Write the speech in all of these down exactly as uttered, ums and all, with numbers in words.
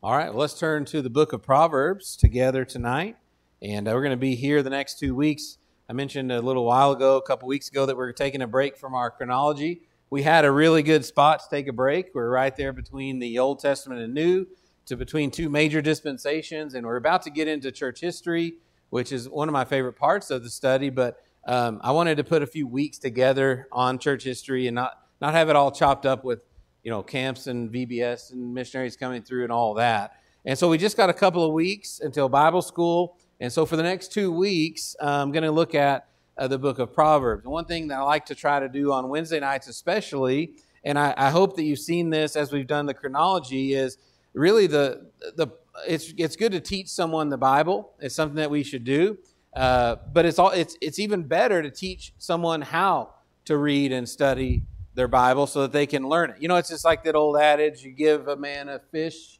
All right, well, let's turn to the book of Proverbs together tonight. And uh, we're going to be here the next two weeks. I mentioned a little while ago, a couple weeks ago, that we're taking a break from our chronology. We had a really good spot to take a break. We're right there between the Old Testament and New, to between two major dispensations. And we're about to get into church history, which is one of my favorite parts of the study. But um, I wanted to put a few weeks together on church history and not, not have it all chopped up with you know, camps and V B S and missionaries coming through and all that. And so we just got a couple of weeks until Bible school. And so for the next two weeks, I'm going to look at uh, the book of Proverbs. And one thing that I like to try to do on Wednesday nights especially, and I, I hope that you've seen this as we've done the chronology, is really the, the it's it's good to teach someone the Bible. It's something that we should do. Uh, but it's all it's it's even better to teach someone how to read and study their Bible so that they can learn it. You know, it's just like that old adage, you give a man a fish,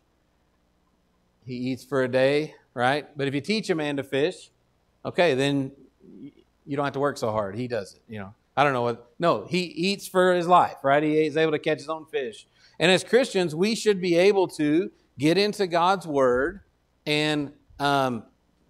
he eats for a day, right? But if you teach a man to fish, okay, then you don't have to work so hard. He does it, you know. I don't know what, no, he eats for his life, right? He is able to catch his own fish. And as Christians, we should be able to get into God's Word and um,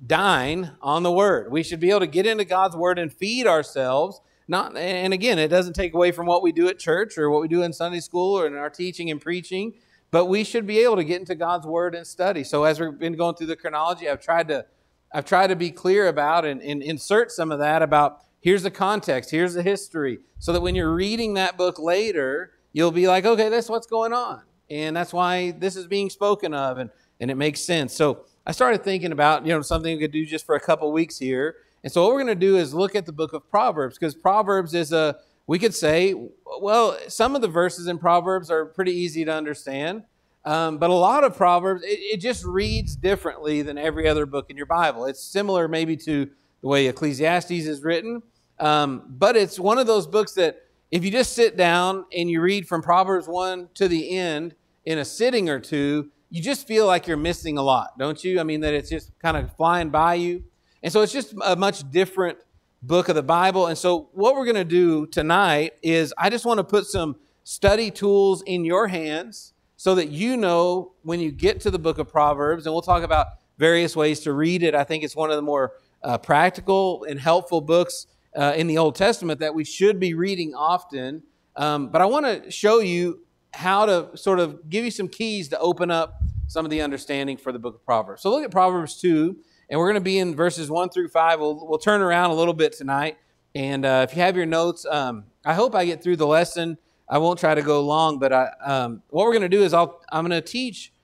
dine on the Word. We should be able to get into God's Word and feed ourselves. Not, and again, it doesn't take away from what we do at church or what we do in Sunday school or in our teaching and preaching, but we should be able to get into God's Word and study. So as we've been going through the chronology, I've tried to I've tried to be clear about and, and insert some of that about here's the context, here's the history, so that when you're reading that book later, you'll be like, okay, that's what's going on. And that's why this is being spoken of, and, and it makes sense. So I started thinking about, you know, something we could do just for a couple weeks here. And so what we're going to do is look at the book of Proverbs, because Proverbs is a, we could say, well, some of the verses in Proverbs are pretty easy to understand, um, but a lot of Proverbs, it, it just reads differently than every other book in your Bible. It's similar maybe to the way Ecclesiastes is written, um, but it's one of those books that if you just sit down and you read from Proverbs one to the end in a sitting or two, you just feel like you're missing a lot, don't you? I mean, that it's just kind of flying by you. And so it's just a much different book of the Bible. And so what we're going to do tonight is I just want to put some study tools in your hands so that you know when you get to the book of Proverbs, and we'll talk about various ways to read it. I think it's one of the more uh, practical and helpful books uh, in the Old Testament that we should be reading often. Um, but I want to show you how to sort of give you some keys to open up some of the understanding for the book of Proverbs. So look at Proverbs two. And we're going to be in verses one through five. We'll, we'll turn around a little bit tonight. And uh, if you have your notes, um, I hope I get through the lesson. I won't try to go long, but I, um, what we're going to do is I'll, I'm going to teach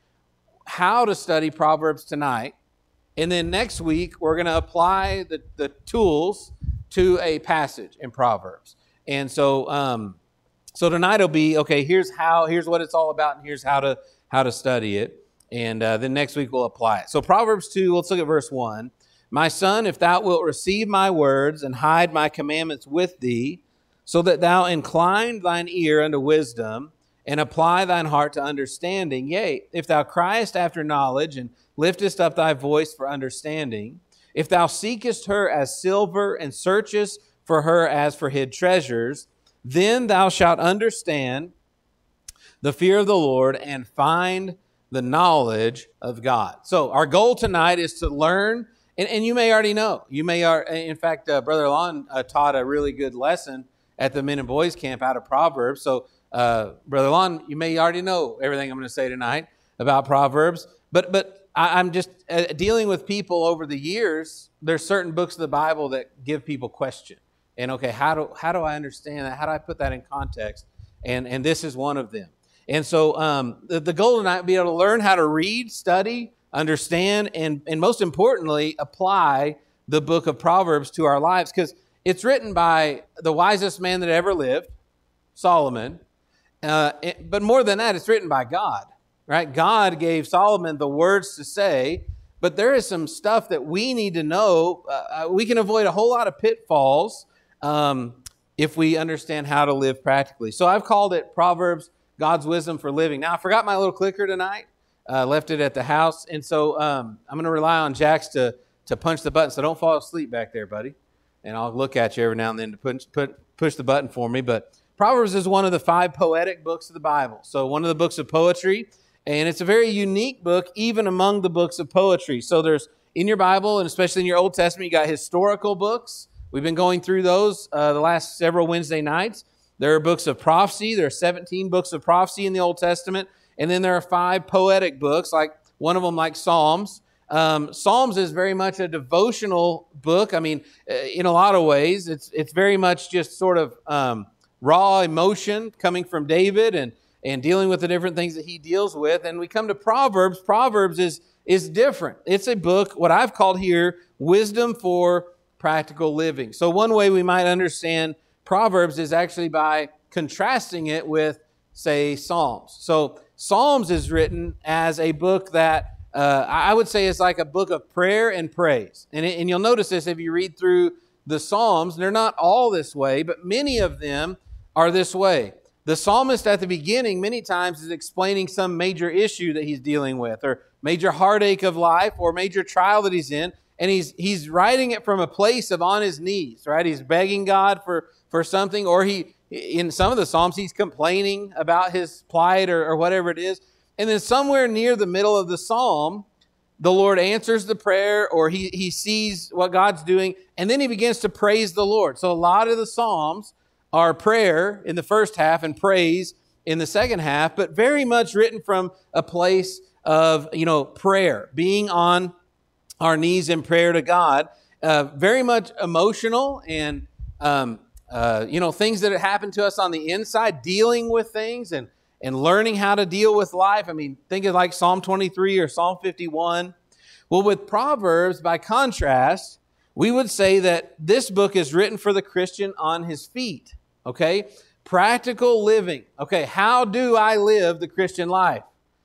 how to study Proverbs tonight. And then next week, we're going to apply the, the tools to a passage in Proverbs. And so um, so tonight will be, okay, here's how, here's what it's all about, and here's how to how to study it. And uh, then next week we'll apply it. So Proverbs two, let's look at verse one. My son, if thou wilt receive my words and hide my commandments with thee, so that thou incline thine ear unto wisdom and apply thine heart to understanding. Yea, if thou criest after knowledge and liftest up thy voice for understanding, if thou seekest her as silver and searchest for her as for hid treasures, then thou shalt understand the fear of the Lord and find the knowledge of God. So our goal tonight is to learn, and, and you may already know. You may, are, in fact, uh, Brother Lon uh, taught a really good lesson at the Men and Boys Camp out of Proverbs. So, uh, Brother Lon, you may already know everything I'm going to say tonight about Proverbs. But but I, I'm just uh, dealing with people over the years. There's certain books of the Bible that give people question. And okay, how do how do I understand that? How do I put that in context? And and this is one of them. And so um, the, the goal tonight would be able to learn how to read, study, understand, and, and most importantly, apply the book of Proverbs to our lives, because it's written by the wisest man that ever lived, Solomon. Uh, it, but more than that, it's written by God, right? God gave Solomon the words to say, but there is some stuff that we need to know. Uh, we can avoid a whole lot of pitfalls um, if we understand how to live practically. So I've called it Proverbs, God's wisdom for living. Now, I forgot my little clicker tonight. Uh, left it at the house. And so um, I'm going to rely on Jax to, to punch the button. So don't fall asleep back there, buddy. And I'll look at you every now and then to push, put, push the button for me. But Proverbs is one of the five poetic books of the Bible. So one of the books of poetry. And it's a very unique book, even among the books of poetry. So there's, in your Bible, and especially in your Old Testament, you got historical books. We've been going through those uh, the last several Wednesday nights. There are books of prophecy. There are seventeen books of prophecy in the Old Testament. And then there are five poetic books, like one of them like Psalms. Um, Psalms is very much a devotional book. I mean, in a lot of ways, it's it's very much just sort of um, raw emotion coming from David and, and dealing with the different things that he deals with. And we come to Proverbs. Proverbs is, is different. It's a book, what I've called here, wisdom for practical living. So one way we might understand Proverbs is actually by contrasting it with, say, Psalms. So Psalms is written as a book that uh, I would say is like a book of prayer and praise. And, it, and you'll notice this if you read through the Psalms. They're not all this way, but many of them are this way. The psalmist at the beginning many times is explaining some major issue that he's dealing with, or major heartache of life, or major trial that he's in. And he's he's writing it from a place of on his knees, right? He's begging God for, for something, or he, in some of the Psalms, he's complaining about his plight or, or whatever it is. And then somewhere near the middle of the Psalm, the Lord answers the prayer, or he, he sees what God's doing, and then he begins to praise the Lord. So a lot of the Psalms are prayer in the first half and praise in the second half, but very much written from a place of, you know, prayer, being on our knees in prayer to God, uh, very much emotional and, um, uh, you know, things that have happened to us on the inside, dealing with things and, and learning how to deal with life. I mean, think of like Psalm twenty-three or Psalm fifty-one. Well, with Proverbs, by contrast, we would say that this book is written for the Christian on his feet, okay? Practical living. Okay, how do I live the Christian life?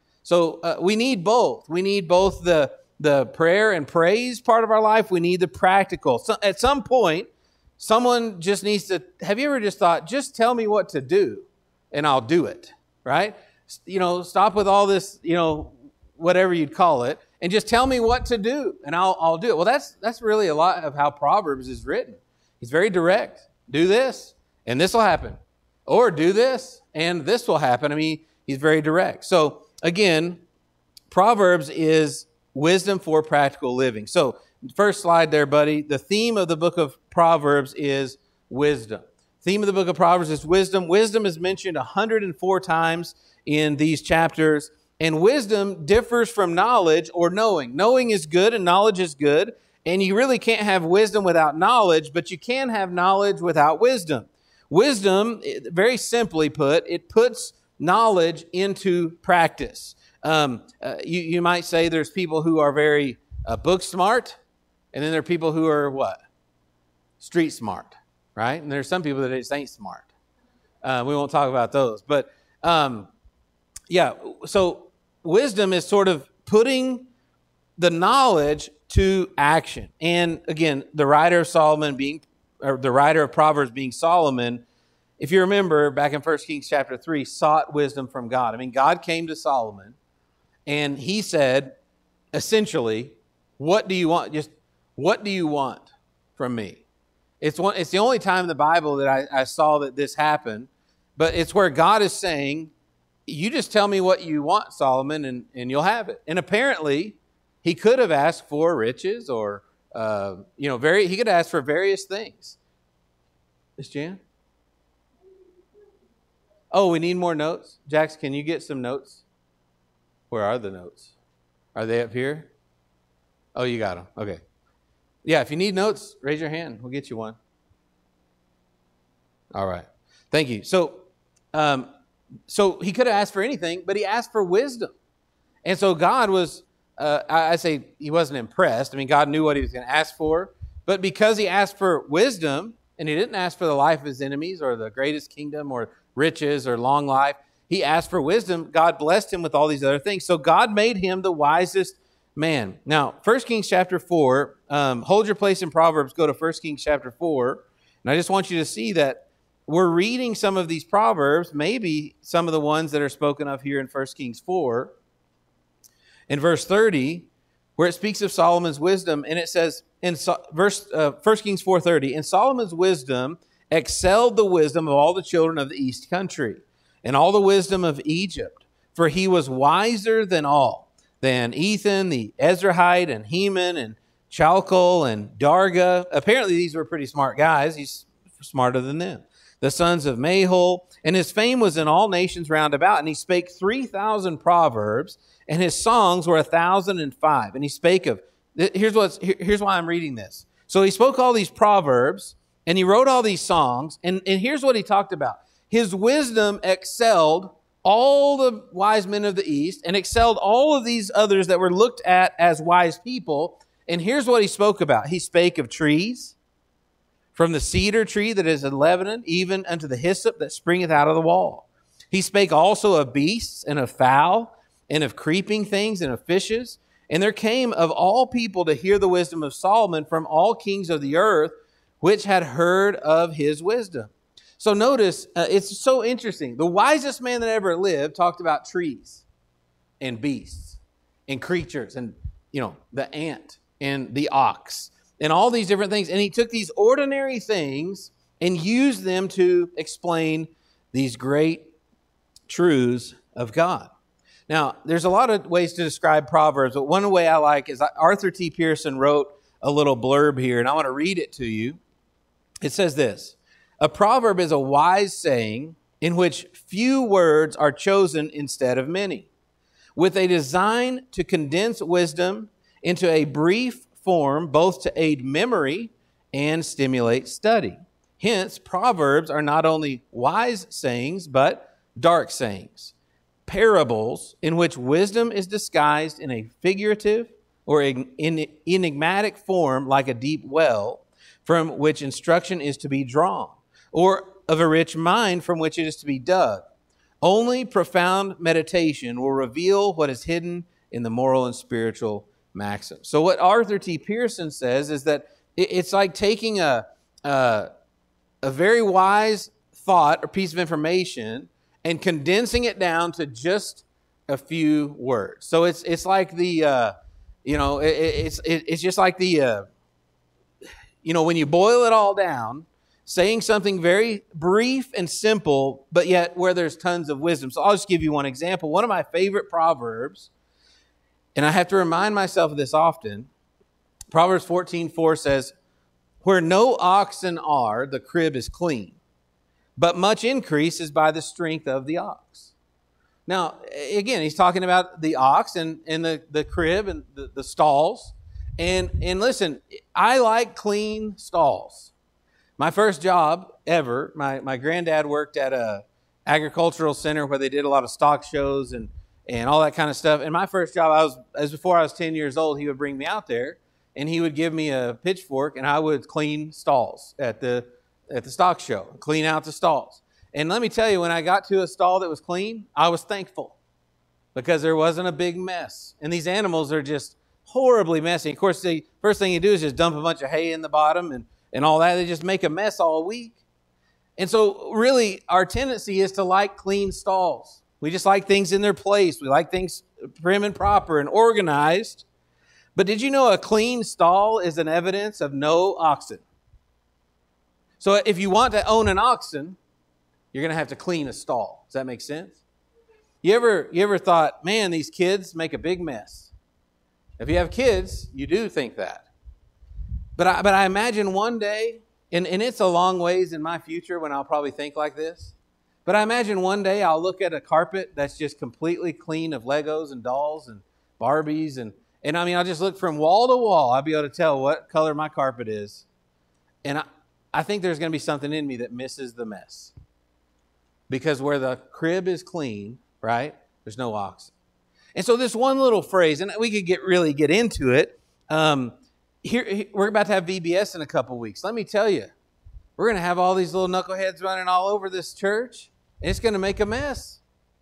So uh, we need both. We need both the the prayer and praise part of our life. We need the practical. So at some point, someone just needs to, have you ever just thought, just tell me what to do and I'll do it, right? You know, stop with all this, you know, whatever you'd call it, and just tell me what to do and I'll, I'll do it. Well, that's, that's really a lot of how Proverbs is written. He's very direct. Do this and this will happen. Or do this and this will happen. I mean, he's very direct. So again, Proverbs is wisdom for practical living. So first slide there, buddy. The theme of the book of Proverbs is wisdom. Theme of the book of Proverbs is wisdom. Wisdom is mentioned one hundred four times in these chapters. And wisdom differs from knowledge or knowing. Knowing is good and knowledge is good. And you really can't have wisdom without knowledge, but you can have knowledge without wisdom. Wisdom, very simply put, it puts knowledge into practice. Um, uh, you, you might say there's people who are very uh, book smart, and then there are people who are what? Street smart, right? And there's some people that just ain't smart. Uh, we won't talk about those. But um, yeah, so wisdom is sort of putting the knowledge to action. And again, the writer of Solomon being, or the writer of Proverbs being Solomon, if you remember back in First Kings chapter three, sought wisdom from God. I mean, God came to Solomon and he said, essentially, what do you want? Just what do you want from me? It's one. It's the only time in the Bible that I, I saw that this happened, but it's where God is saying, you just tell me what you want, Solomon, and, and you'll have it. And apparently, he could have asked for riches or, uh, you know, very. he could ask for various things. Miss Jan? Oh, we need more notes. Jax, can you get some notes? Where are the notes? Are they up here? Oh, you got them. Okay. Yeah, if you need notes, raise your hand. We'll get you one. All right. Thank you. So, um, so he could have asked for anything, but he asked for wisdom. And so God was, uh, I, I say he wasn't impressed. I mean, God knew what he was going to ask for. But because he asked for wisdom, and he didn't ask for the life of his enemies or the greatest kingdom or riches or long life, he asked for wisdom. God blessed him with all these other things. So God made him the wisest man. Now, First Kings chapter four, um, hold your place in Proverbs, go to First Kings chapter four. And I just want you to see that we're reading some of these Proverbs, maybe some of the ones that are spoken of here in First Kings four. In verse thirty, where it speaks of Solomon's wisdom, and it says in so, verse uh, First Kings four thirty, and Solomon's wisdom excelled the wisdom of all the children of the east country, and all the wisdom of Egypt. for he was wiser than all, than Ethan, the Ezrahite, and Heman, and Chalcol, and Darga. Apparently these were pretty smart guys. He's smarter than them. The sons of Mahol, and his fame was in all nations round about, and he spake three thousand proverbs, and his songs were a thousand and five. And he spake of, here's what's, here's why I'm reading this. So he spoke all these proverbs, and he wrote all these songs, and, and here's what he talked about. His wisdom excelled all the wise men of the East, and excelled all of these others that were looked at as wise people. And here's what he spoke about. He spake of trees, from the cedar tree that is in Lebanon, even unto the hyssop that springeth out of the wall. He spake also of beasts, and of fowl, and of creeping things, and of fishes. And there came of all people to hear the wisdom of Solomon from all kings of the earth, which had heard of his wisdom. So notice, uh, it's so interesting. The wisest man that ever lived talked about trees and beasts and creatures and, you know, the ant and the ox and all these different things. And he took these ordinary things and used them to explain these great truths of God. Now, there's a lot of ways to describe Proverbs, but one way I like is Arthur T. Pearson wrote a little blurb here, and I want to read it to you. It says this: a proverb is a wise saying in which few words are chosen instead of many, with a design to condense wisdom into a brief form, both to aid memory and stimulate study. Hence, proverbs are not only wise sayings, but dark sayings, parables in which wisdom is disguised in a figurative or enigmatic form, like a deep well from which instruction is to be drawn, or of a rich mine from which it is to be dug. Only profound meditation will reveal what is hidden in the moral and spiritual maxims. So what Arthur T. Pearson says is that it's like taking a, a, a very wise thought or piece of information and condensing it down to just a few words. So it's it's like the, uh, you know, it, it's it, it's just like the, uh, you know, when you boil it all down, saying something very brief and simple, but yet where there's tons of wisdom. So I'll just give you one example. One of my favorite proverbs, and I have to remind myself of this often, Proverbs fourteen four says, where no oxen are, the crib is clean, but much increase is by the strength of the ox. Now, again, he's talking about the ox and, and the, the crib and the, the stalls. And, and listen, I like clean stalls. My first job ever, my, my granddad worked at a agricultural center where they did a lot of stock shows and, and all that kind of stuff. And my first job, I was, as before I was ten years old, he would bring me out there and he would give me a pitchfork and I would clean stalls at the at the stock show, clean out the stalls. And let me tell you, when I got to a stall that was clean, I was thankful because there wasn't a big mess. And these animals are just horribly messy. Of course, the first thing you do is just dump a bunch of hay in the bottom and, and all that. They just make a mess all week. And so really, our tendency is to like clean stalls. We just like things in their place. We like things prim and proper and organized. But did you know a clean stall is an evidence of no oxen? So if you want to own an oxen, you're going to have to clean a stall. Does that make sense? You ever, you ever thought, man, these kids make a big mess? If you have kids, you do think that. But I, but I imagine one day, and, and it's a long ways in my future when I'll probably think like this, but I imagine one day I'll look at a carpet that's just completely clean of Legos and dolls and Barbies. And, and I mean, I'll just look from wall to wall. I'll be able to tell what color my carpet is. And I, I think there's going to be something in me that misses the mess. Because where the crib is clean, right, there's no oxen. And so this one little phrase, and we could get really get into it. Um, here, we're about to have V B S in a couple weeks. Let me tell you, we're going to have all these little knuckleheads running all over this church, and it's going to make a mess.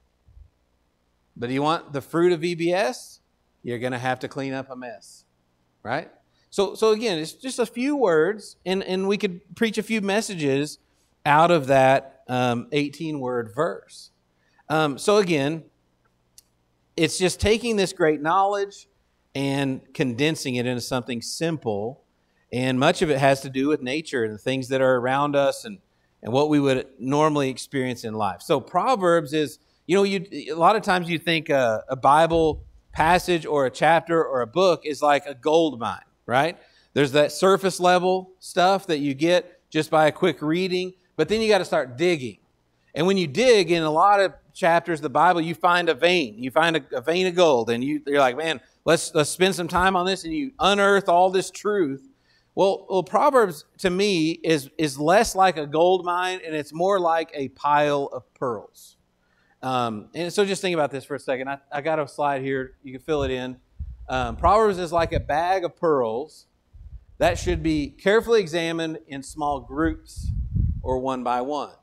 But do you want the fruit of V B S? You're going to have to clean up a mess, right? So, so again, it's just a few words, and, and we could preach a few messages out of that um, eighteen-word verse. Um, so again, it's just taking this great knowledge and condensing it into something simple, and much of it has to do with nature and the things that are around us and, and what we would normally experience in life. So Proverbs is, You know, you a lot of times you think a, a Bible passage or a chapter or a book is like a gold mine, right? There's that surface level stuff that you get just by a quick reading, but then you got to start digging. And when you dig in a lot of chapters of the Bible, you find a vein. You find a, a vein of gold, and you, you're like, man, let's let's spend some time on this, and you unearth all this truth. Well, well, Proverbs to me is is less like a gold mine, and it's more like a pile of pearls. Um, and so just think about this for a second. I, I got a slide here. You can fill it in. Um, Proverbs is like a bag of pearls that should be carefully examined in small groups or one by one.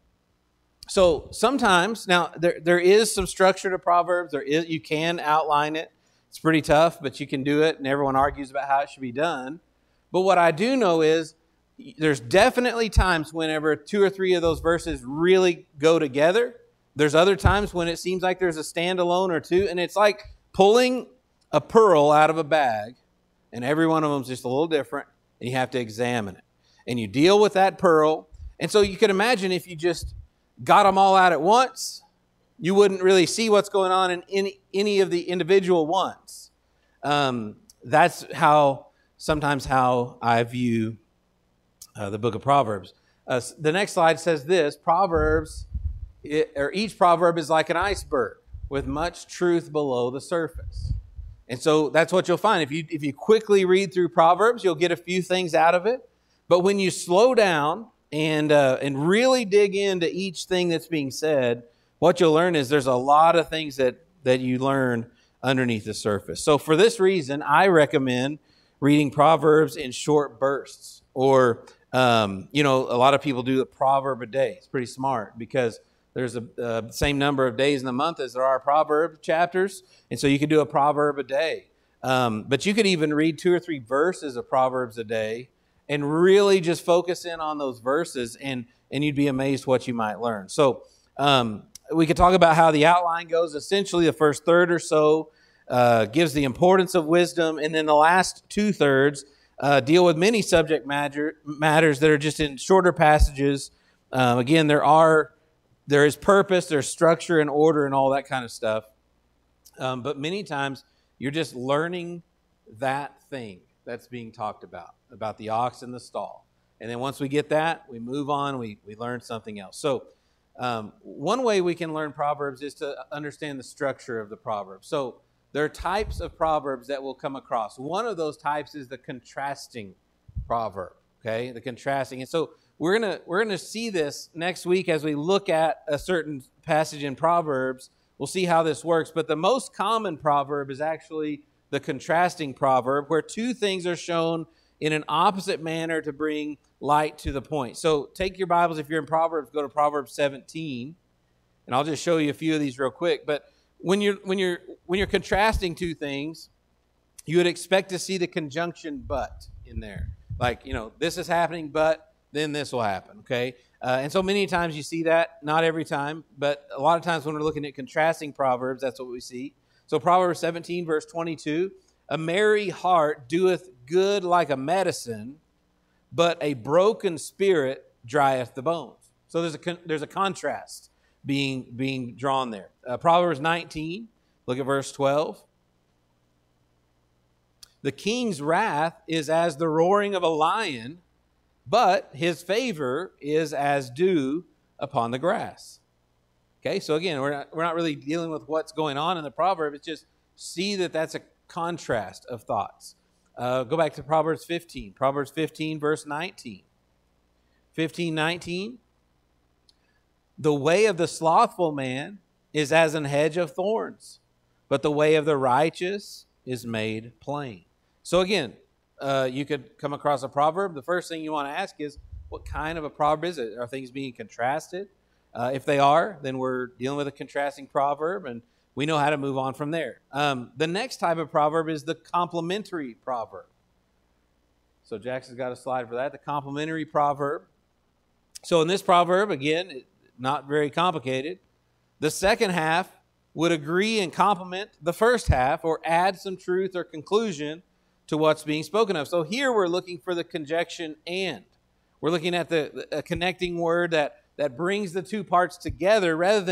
So sometimes, now there there is some structure to Proverbs. There is, you can outline it. It's pretty tough, but you can do it, and everyone argues about how it should be done. But what I do know is there's definitely times whenever two or three of those verses really go together. There's other times when it seems like there's a standalone or two, and it's like pulling a pearl out of a bag, and every one of them is just a little different, and you have to examine it. And you deal with that pearl. And so you can imagine if you just got them all out at once, you wouldn't really see what's going on in any, any of the individual ones. Um, that's how sometimes how I view uh, the book of Proverbs. Uh, the next slide says this: Proverbs, it, or each proverb is like an iceberg with much truth below the surface. And so that's what you'll find. If you if you quickly read through Proverbs, you'll get a few things out of it. But when you slow down and uh, and really dig into each thing that's being said, what you'll learn is there's a lot of things that, that you learn underneath the surface. So for this reason, I recommend reading Proverbs in short bursts. Or, um, you know, a lot of people do a proverb a day. It's pretty smart because there's a uh, same number of days in the month as there are proverb chapters. And so you could do a proverb a day. Um, but you could even read two or three verses of Proverbs a day and really just focus in on those verses, and, and you'd be amazed what you might learn. So um, we could talk about how the outline goes. Essentially, the first third or so uh, gives the importance of wisdom, and then the last two-thirds uh, deal with many subject matter, matters that are just in shorter passages. Um, again, there are there is purpose, there's structure and order and all that kind of stuff. Um, but many times, you're just learning that thing that's being talked about, about the ox and the stall. And then once we get that, we move on, we, we learn something else. So um, one way we can learn Proverbs is to understand the structure of the Proverbs. So there are types of Proverbs that we'll come across. One of those types is the contrasting proverb, okay? The contrasting. And so we're going to we're gonna see this next week as we look at a certain passage in Proverbs. We'll see how this works. But the most common proverb is actually the contrasting proverb, where two things are shown in an opposite manner to bring light to the point. So take your Bibles. If you're in Proverbs, go to Proverbs seventeen, and I'll just show you a few of these real quick. But when you're when you're when you're contrasting two things, you would expect to see the conjunction "but" in there, like, you know, this is happening, but then this will happen. Okay, uh, and so many times you see that. Not every time, but a lot of times when we're looking at contrasting proverbs, that's what we see. So Proverbs seventeen, verse twenty-two, a merry heart doeth good like a medicine, but a broken spirit drieth the bones. So there's a con- there's a contrast being being drawn there. Uh, Proverbs nineteen, look at verse twelve. The king's wrath is as the roaring of a lion, but his favor is as dew upon the grass. Okay, so again, we're not, we're not really dealing with what's going on in the proverb. It's just see that that's a contrast of thoughts. Uh, go back to Proverbs fifteen. Proverbs fifteen, verse nineteen. fifteen, nineteen. The way of the slothful man is as an hedge of thorns, but the way of the righteous is made plain. So again, uh, you could come across a proverb. The first thing you want to ask is, what kind of a proverb is it? Are things being contrasted? Uh, if they are, then we're dealing with a contrasting proverb, and we know how to move on from there. Um, the next type of proverb is the complementary proverb. So Jackson's got a slide for that, the complementary proverb. So in this proverb, again, it, not very complicated. The second half would agree and complement the first half, or add some truth or conclusion to what's being spoken of. So here we're looking for the conjunction and. We're looking at the a connecting word that, that brings the two parts together rather than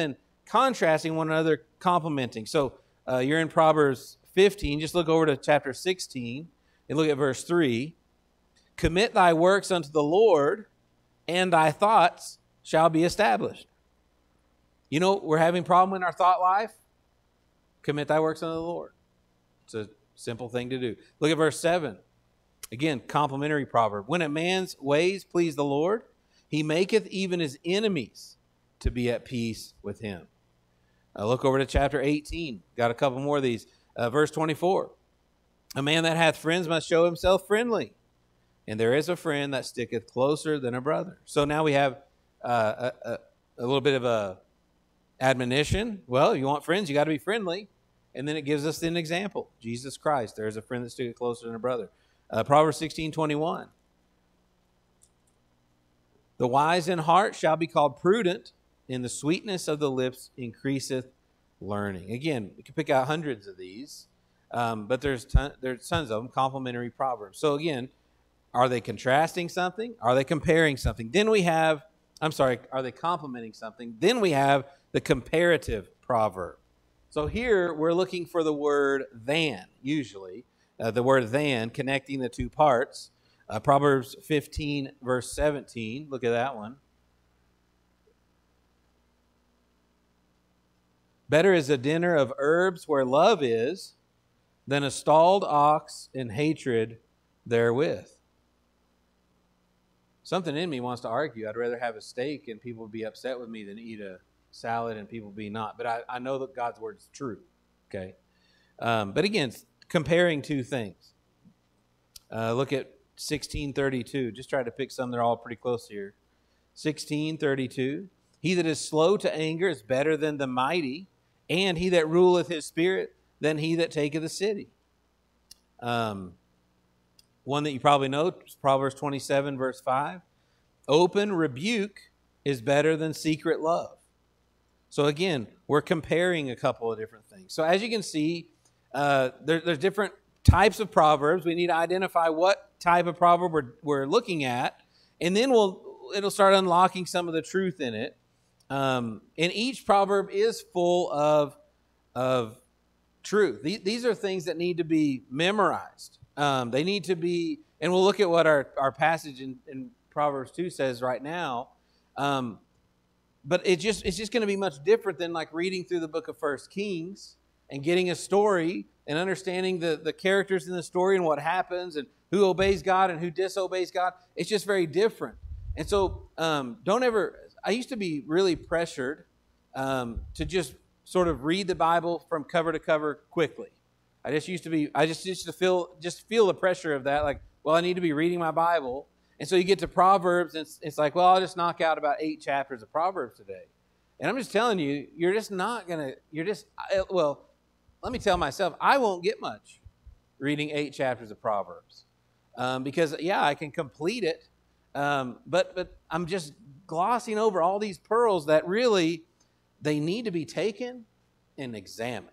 contrasting one another, complementing. So uh, you're in Proverbs fifteen. Just look over to chapter sixteen and look at verse three. Commit thy works unto the Lord, and thy thoughts shall be established. You know, we're having a problem in our thought life. Commit thy works unto the Lord. It's a simple thing to do. Look at verse seven. Again, complementary proverb. When a man's ways please the Lord, he maketh even his enemies to be at peace with him. Uh, look over to chapter eighteen. Got a couple more of these. Uh, verse twenty-four. A man that hath friends must show himself friendly, and there is a friend that sticketh closer than a brother. So now we have uh, a, a, a little bit of a admonition. Well, you want friends, you got to be friendly. And then it gives us an example. Jesus Christ, there is a friend that sticketh closer than a brother. Uh, Proverbs sixteen twenty-one. The wise in heart shall be called prudent, and the sweetness of the lips increaseth learning. Again, we can pick out hundreds of these, um, but there's ton, there's tons of them, complementary proverbs. So again, are they contrasting something? Are they comparing something? Then we have, I'm sorry, are they complementing something? Then we have the comparative proverb. So here we're looking for the word than, usually. Uh, the word than, connecting the two parts. Uh, Proverbs fifteen, verse seventeen. Look at that one. Better is a dinner of herbs where love is than a stalled ox in hatred therewith. Something in me wants to argue. I'd rather have a steak and people be upset with me than eat a salad and people be not. But I, I know that God's word is true. Okay. Um, but again, comparing two things. Uh, look at sixteen thirty-two. Just try to pick some. They're all pretty close here. sixteen thirty-two. He that is slow to anger is better than the mighty, and he that ruleth his spirit than he that taketh a city. Um, one that you probably know is Proverbs twenty-seven, verse five. Open rebuke is better than secret love. So again, we're comparing a couple of different things. So as you can see, uh, there, there's different types of proverbs. We need to identify what type of proverb we're, we're looking at, and then we'll it'll start unlocking some of the truth in it. Um, and each proverb is full of, of truth. These, these are things that need to be memorized. Um, they need to be, and we'll look at what our, our passage in, in Proverbs two says right now. Um, but it just it's just going to be much different than like reading through the book of First Kings and getting a story and understanding the, the characters in the story and what happens and who obeys God and who disobeys God. It's just very different. And so um, don't ever, I used to be really pressured um, to just sort of read the Bible from cover to cover quickly. I just used to be, I just used to feel, just feel the pressure of that. Like, well, I need to be reading my Bible. And so you get to Proverbs and it's, it's like, well, I'll just knock out about eight chapters of Proverbs today. And I'm just telling you, you're just not going to, you're just, well, let me tell myself, I won't get much reading eight chapters of Proverbs. Um, because, yeah, I can complete it. Um, but but I'm just glossing over all these pearls that really, they need to be taken and examined.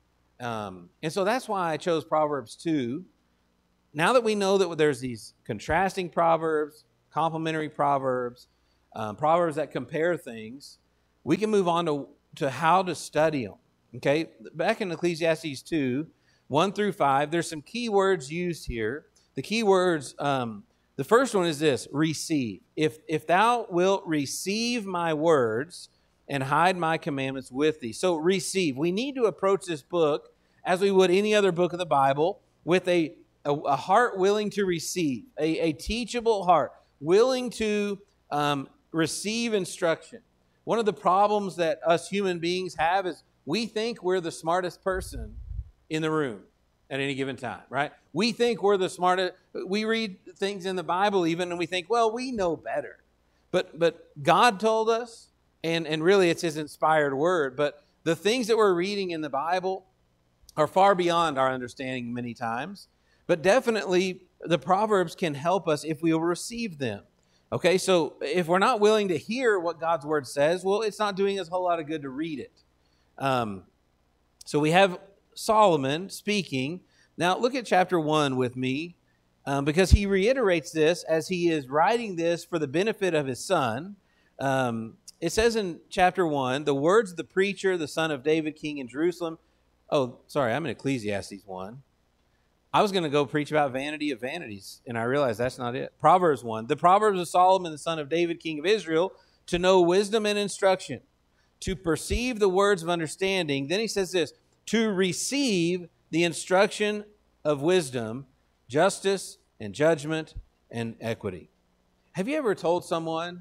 Um, and so that's why I chose Proverbs two. Now that we know that there's these contrasting proverbs, complementary proverbs, um, proverbs that compare things, we can move on to, to how to study them. Okay, back in Ecclesiastes two, one through five, there's some key words used here. The key words, um, the first one is this, receive. If, if thou wilt receive my words and hide my commandments with thee. So receive. We need to approach this book as we would any other book of the Bible with a, a, a heart willing to receive, a, a teachable heart, willing to um, receive instruction. One of the problems that us human beings have is we think we're the smartest person in the room at any given time, right? We think we're the smartest. We read things in the Bible even, and we think, well, we know better. But but God told us, and, and really it's His inspired word, but the things that we're reading in the Bible are far beyond our understanding many times. But definitely the Proverbs can help us if we will receive them. Okay, so if we're not willing to hear what God's word says, well, it's not doing us a whole lot of good to read it. Um, so we have Solomon speaking. Now look at chapter one with me, um, because he reiterates this as he is writing this for the benefit of his son. Um, it says in chapter one, the words of the preacher, the son of David, king in Jerusalem. Oh, sorry, I'm in Ecclesiastes one. I was going to go preach about vanity of vanities, and I realized that's not it. Proverbs one. The Proverbs of Solomon, the son of David, king of Israel, to know wisdom and instruction, to perceive the words of understanding. Then he says this, to receive the instruction of wisdom, justice and judgment and equity. Have you ever told someone,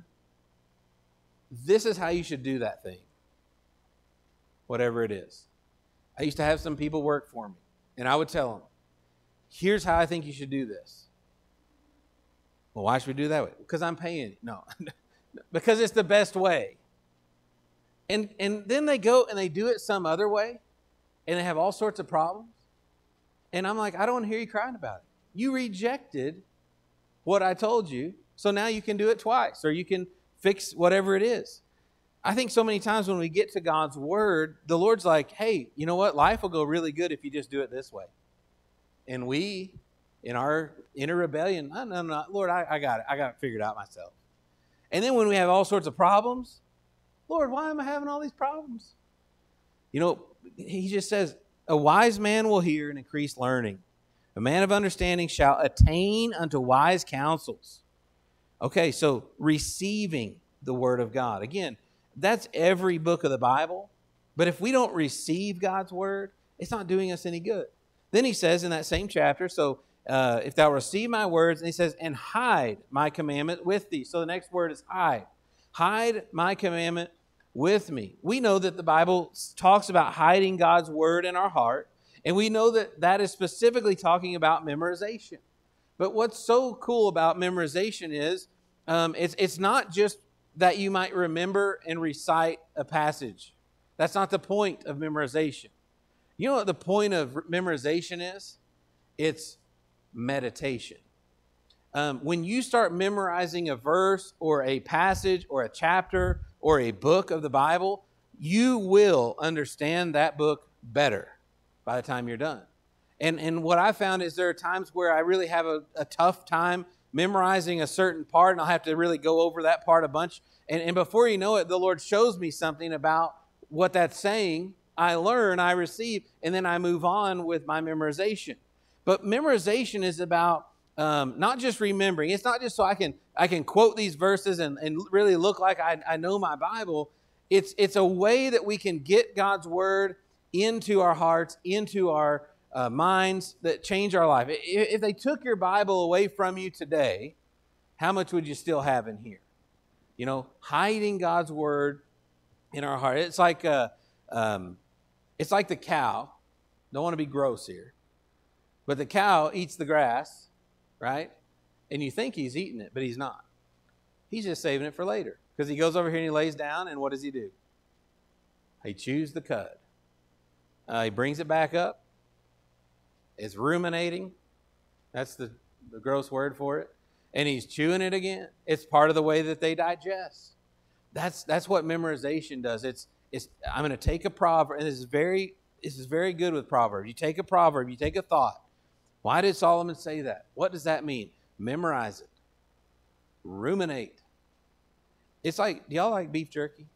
this is how you should do that thing? Whatever it is. I used to have some people work for me, and I would tell them, here's how I think you should do this. Well, why should we do that way? Because I'm paying you. No, because it's the best way. And, and then they go and they do it some other way, and they have all sorts of problems. And I'm like, I don't want to hear you crying about it. You rejected what I told you, so now you can do it twice, or you can fix whatever it is. I think so many times when we get to God's word, the Lord's like, hey, you know what? Life will go really good if you just do it this way. And we, in our inner rebellion, no, no, no, Lord, I, I got it. I got it figured out myself. And then when we have all sorts of problems, Lord, why am I having all these problems? You know, he just says, a wise man will hear and increase learning. A man of understanding shall attain unto wise counsels. Okay, so receiving the word of God. Again, that's every book of the Bible. But if we don't receive God's word, it's not doing us any good. Then he says in that same chapter, so uh, if thou receive my words, and he says, and hide my commandment with thee. So the next word is hide. Hide my commandment with me. We know that the Bible talks about hiding God's word in our heart, and we know that that is specifically talking about memorization. But what's so cool about memorization is um, it's, it's not just that you might remember and recite a passage. That's not the point of memorization. You know what the point of memorization is? It's meditation. Um, when you start memorizing a verse or a passage or a chapter or a book of the Bible, you will understand that book better by the time you're done. And, and what I found is there are times where I really have a, a tough time memorizing a certain part, and I'll have to really go over that part a bunch. And, and before you know it, the Lord shows me something about what that's saying. I learn, I receive, and then I move on with my memorization. But memorization is about um, not just remembering. It's not just so I can I can quote these verses and, and really look like I, I know my Bible. It's, it's a way that we can get God's word into our hearts, into our uh, minds, that change our life. If, if they took your Bible away from you today, how much would you still have in here? You know, hiding God's word in our heart. It's like a... Um, It's like the cow. Don't want to be gross here. But the cow eats the grass, right? And you think he's eating it, but he's not. He's just saving it for later. Because he goes over here and he lays down, and what does he do? He chews the cud. Uh, he brings it back up. It's ruminating. That's the, the gross word for it. And he's chewing it again. It's part of the way that they digest. That's, that's what memorization does. It's It's, I'm going to take a proverb, and this is very this is very good with proverbs. You take a proverb, you take a thought. Why did Solomon say that? What does that mean? Memorize it. Ruminate. It's like, do y'all like beef jerky?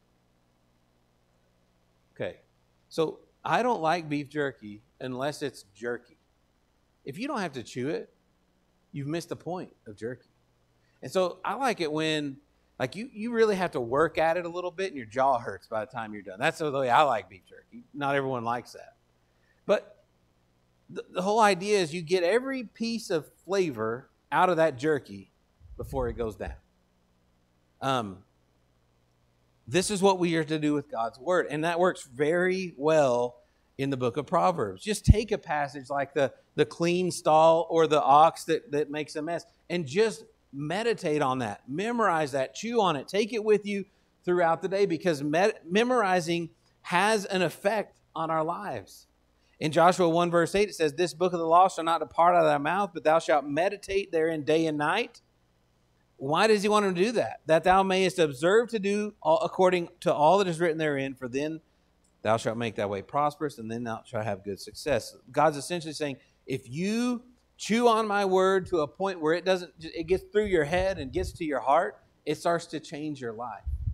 Okay. So I don't like beef jerky unless it's jerky. If you don't have to chew it, you've missed the point of jerky. And so I like it when Like you, you really have to work at it a little bit, and your jaw hurts by the time you're done. That's the way I like beef jerky. Not everyone likes that. But the, the whole idea is you get every piece of flavor out of that jerky before it goes down. Um, this is what we are to do with God's word, and that works very well in the book of Proverbs. Just take a passage like the, the clean stall or the ox that, that makes a mess, and just meditate on that, memorize that, chew on it, take it with you throughout the day, because med- memorizing has an effect on our lives. In Joshua one verse eight, it says, this book of the law shall not depart out of thy mouth, but thou shalt meditate therein day and night. Why does he want him to do that? That thou mayest observe to do all, according to all that is written therein, for then thou shalt make thy way prosperous, and then thou shalt have good success. God's essentially saying, if you chew on my word to a point where it doesn't, it gets through your head and gets to your heart, it starts to change your life.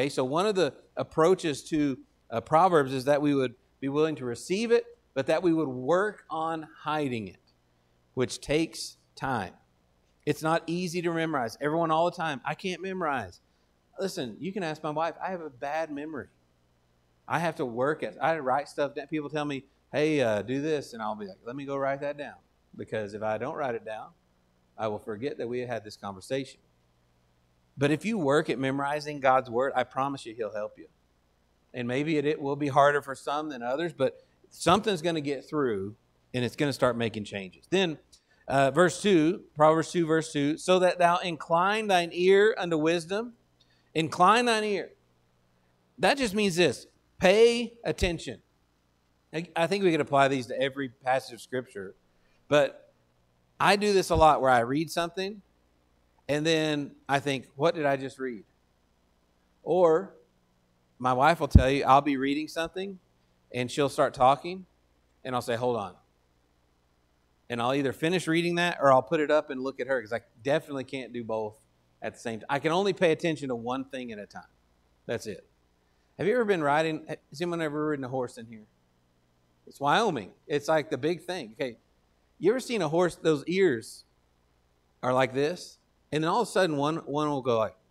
Okay, so one of the approaches to uh, Proverbs is that we would be willing to receive it, but that we would work on hiding it, which takes time. It's not easy to memorize. Everyone all the time, I can't memorize. Listen, you can ask my wife. I have a bad memory. I have to work at I write stuff down. People tell me, hey, uh, do this, and I'll be like, let me go write that down. Because if I don't write it down, I will forget that we had this conversation. But if you work at memorizing God's word, I promise you he'll help you. And maybe it, it will be harder for some than others, but something's going to get through, and it's going to start making changes. Then, uh, verse two, Proverbs two, verse two, so that thou incline thine ear unto wisdom, incline thine ear. That just means this, pay attention. I think we could apply these to every passage of Scripture, but I do this a lot where I read something, and then I think, what did I just read? Or my wife will tell you, I'll be reading something, and she'll start talking, and I'll say, hold on. And I'll either finish reading that, or I'll put it up and look at her, because I definitely can't do both at the same time. I can only pay attention to one thing at a time. That's it. Have you ever been riding? Has anyone ever ridden a horse in here? It's Wyoming. It's like the big thing. Okay, you ever seen a horse, those ears are like this, and then all of a sudden one, one will go like,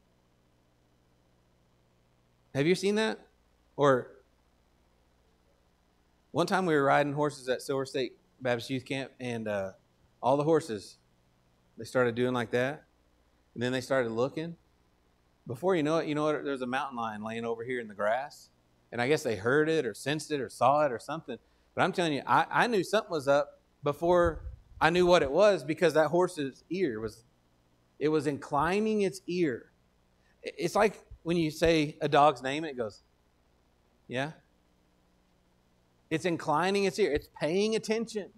have you seen that? Or one time we were riding horses at Silver State Baptist Youth Camp, and uh, all the horses, they started doing like that, and then they started looking. Before you know it, you know what? There's a mountain lion laying over here in the grass, and I guess they heard it or sensed it or saw it or something. But I'm telling you, I, I knew something was up before I knew what it was, because that horse's ear was, it was inclining its ear. It's like when you say a dog's name, it goes, yeah. It's inclining its ear. It's paying attention.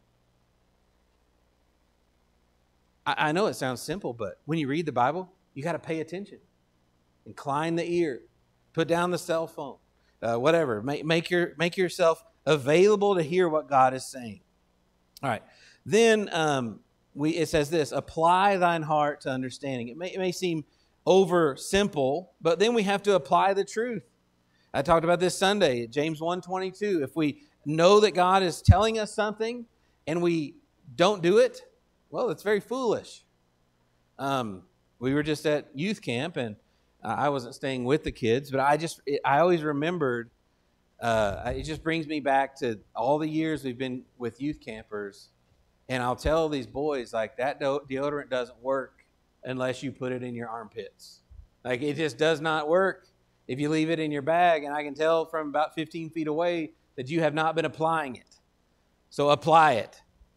I, I know it sounds simple, but when you read the Bible, you got to pay attention. Incline the ear. Put down the cell phone. Uh, whatever. Make, make, your, make yourself available to hear what God is saying. All right. Then um, we it says this, apply thine heart to understanding. It may, it may seem over simple, but then we have to apply the truth. I talked about this Sunday, James one twenty-two. If we know that God is telling us something and we don't do it, well, it's very foolish. Um, we were just at youth camp, and uh, I wasn't staying with the kids, but I just it, I always remembered. Uh, it just brings me back to all the years we've been with youth campers, and I'll tell these boys, like, that deodorant doesn't work unless you put it in your armpits. Like, it just does not work if you leave it in your bag, and I can tell from about fifteen feet away that you have not been applying it. So apply it.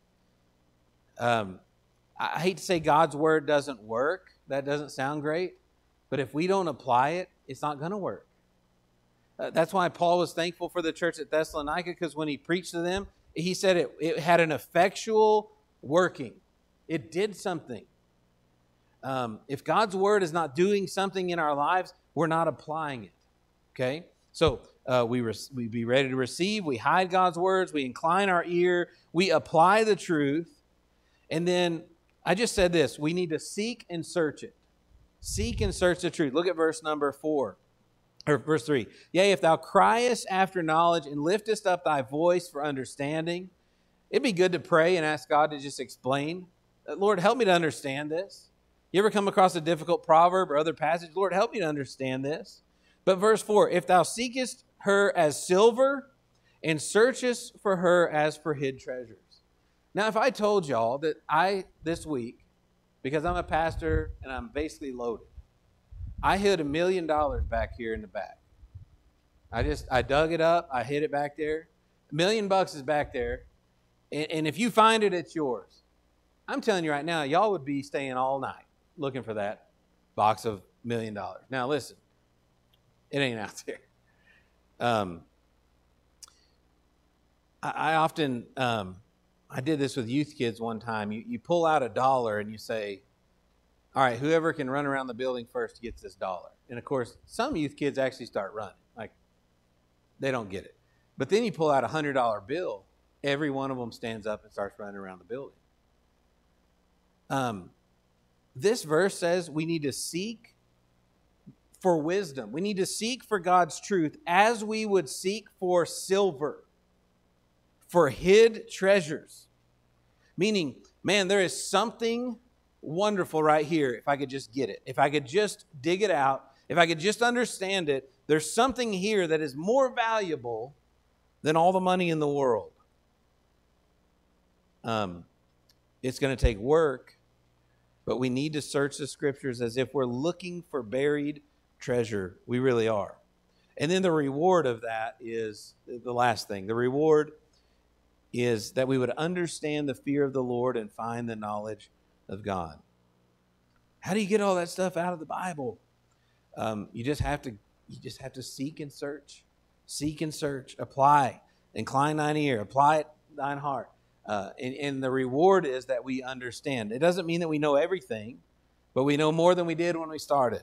Um, I hate to say God's word doesn't work. That doesn't sound great. But if we don't apply it, it's not going to work. Uh, that's why Paul was thankful for the church at Thessalonica, because when he preached to them, he said it, it had an effectual working. It did something. Um, if God's word is not doing something in our lives, we're not applying it. Okay? So uh, we, re- we be ready to receive. We hide God's words. We incline our ear. We apply the truth. And then I just said this. We need to seek and search it. Seek and search the truth. Look at verse number four. Or verse three, yea, if thou criest after knowledge and liftest up thy voice for understanding. It'd be good to pray and ask God to just explain. Lord, help me to understand this. You ever come across a difficult proverb or other passage? Lord, help me to understand this. But verse four, if thou seekest her as silver and searchest for her as for hid treasures. Now, if I told y'all that I, this week, because I'm a pastor and I'm basically loaded, I hid a million dollars back here in the back. I just, I dug it up. I hid it back there. A million bucks is back there. And, and if you find it, it's yours. I'm telling you right now, y'all would be staying all night looking for that box of million dollars. Now, listen, it ain't out there. Um, I, I often, um, I did this with youth kids one time. You, you pull out a dollar and you say, all right, whoever can run around the building first gets this dollar. And, of course, some youth kids actually start running. Like, they don't get it. But then you pull out a one hundred dollar bill. Every one of them stands up and starts running around the building. Um, this verse says we need to seek for wisdom. We need to seek for God's truth as we would seek for silver, for hid treasures. Meaning, man, there is something wonderful right here if I could just get it. If I could just dig it out, if I could just understand it, there's something here that is more valuable than all the money in the world. Um, it's going to take work, but we need to search the Scriptures as if we're looking for buried treasure. We really are. And then the reward of that is the last thing. The reward is that we would understand the fear of the Lord and find the knowledge of God. How do you get all that stuff out of the Bible? Um, you just have to you just have to seek and search. Seek and search. Apply. Incline thine ear. Apply it thine heart. Uh, and, and the reward is that we understand. It doesn't mean that we know everything, but we know more than we did when we started.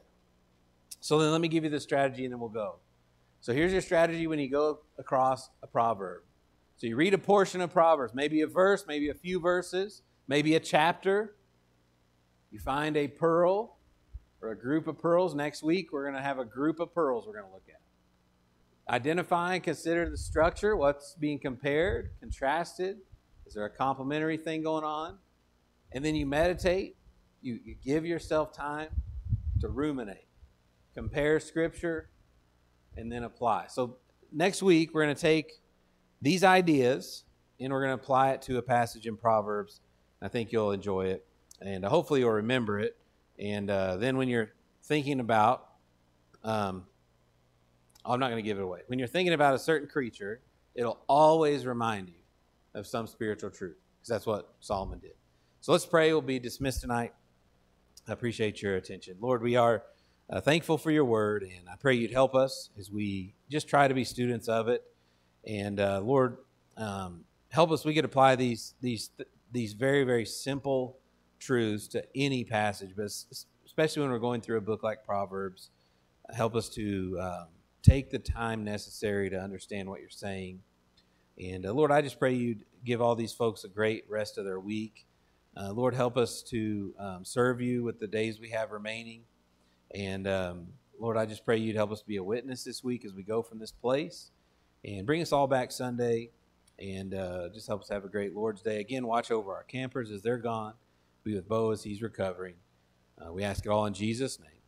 So then let me give you the strategy and then we'll go. So here's your strategy when you go across a proverb. So you read a portion of Proverbs, maybe a verse, maybe a few verses, maybe a chapter. You find a pearl or a group of pearls. Next week, we're going to have a group of pearls we're going to look at. Identify and consider the structure, what's being compared, contrasted. Is there a complementary thing going on? And then you meditate. You, you give yourself time to ruminate. Compare Scripture and then apply. So next week, we're going to take these ideas and we're going to apply it to a passage in Proverbs. I think you'll enjoy it. And hopefully you'll remember it. And uh, then when you're thinking about, um, I'm not going to give it away. When you're thinking about a certain creature, it'll always remind you of some spiritual truth, because that's what Solomon did. So let's pray. We'll be dismissed tonight. I appreciate your attention. Lord, we are uh, thankful for your word, and I pray you'd help us as we just try to be students of it. And uh, Lord, um, help us. We could apply these these these very, very simple truths to any passage, but especially when we're going through a book like Proverbs. Help us to um, take the time necessary to understand what you're saying. And uh, Lord, I just pray you'd give all these folks a great rest of their week. Uh, Lord, help us to um, serve you with the days we have remaining. And um, Lord, I just pray you'd help us be a witness this week as we go from this place. And bring us all back Sunday. And uh, just help us have a great Lord's Day. Again, watch over our campers as they're gone. Be with Bo as he's recovering. Uh, we ask it all in Jesus' name.